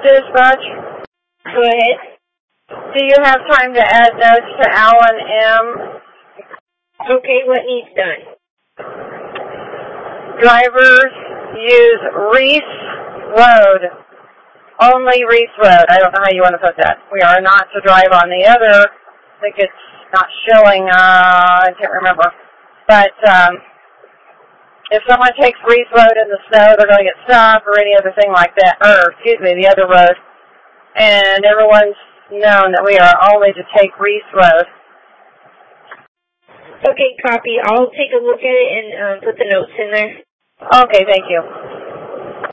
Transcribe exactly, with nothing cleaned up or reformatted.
Dispatch? Go ahead. Do you have time to add notes to Alan M? Okay, what needs done? Drivers use Reese Road. Only Reese Road. I don't know how you want to put that. We are not to drive on the other. I think it's not showing. Uh, I can't remember. But um, if someone takes Reese Road in the snow, they're going to get stopped or any other thing like that. Or, excuse me, the other road. And everyone's known that we are only to take Reese Road. Okay, copy. I'll take a look at it and um, put the notes in there. Okay, thank you.